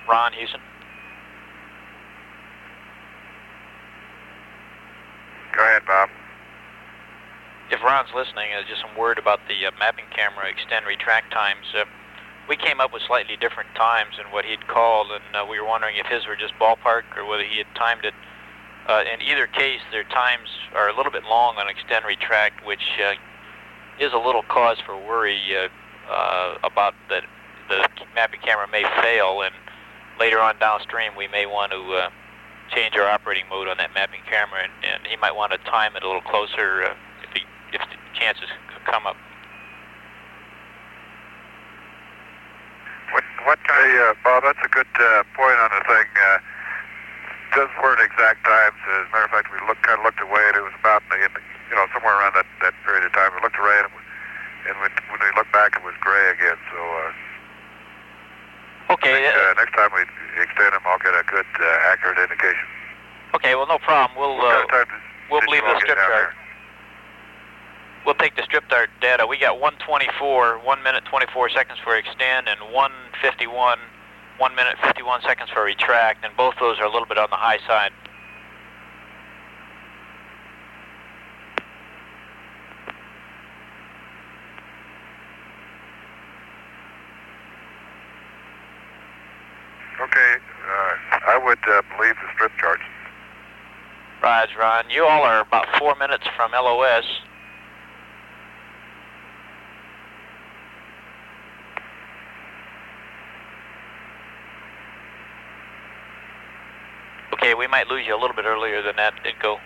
Ron, Houston. Go ahead, Bob. If Ron's listening, just some word about the mapping camera extend retract times. We came up with slightly different times than what he'd called, and we were wondering if his were just ballpark or whether he had timed it. In either case, their times are a little bit long on extend retract, which is a little cause for worry about that the mapping camera may fail, and later on downstream we may want to change our operating mode on that mapping camera, and he might want to time it a little closer if the chances come up. What kind? Hey, Bob, that's a good point on the thing. Doesn't weren't exact times. As a matter of fact, we kind of looked away, and it was about somewhere around that period of time. We looked away, and when we looked back, it was gray again. So. Okay. Next time we extend them, I'll get a good, accurate indication. Okay. Well, no problem. We'll leave the strip chart. We'll take the strip chart data. We got 1:24, 1 minute 24 seconds for extend, and 1:51, 1 minute 51 seconds for retract, and both those are a little bit on the high side. Okay, I would believe the strip charts. Right, Ron. You all are about 4 minutes from LOS. Okay, we might lose you a little bit earlier than that did go.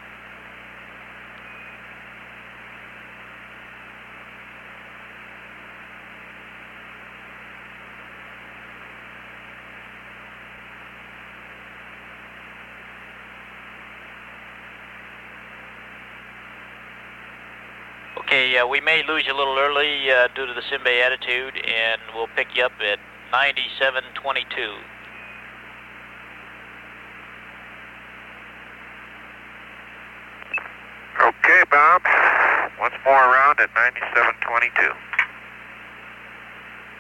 Okay, we may lose you a little early due to the Simbay attitude, and we'll pick you up at 9722. Okay, Bob. Once more around at 9722.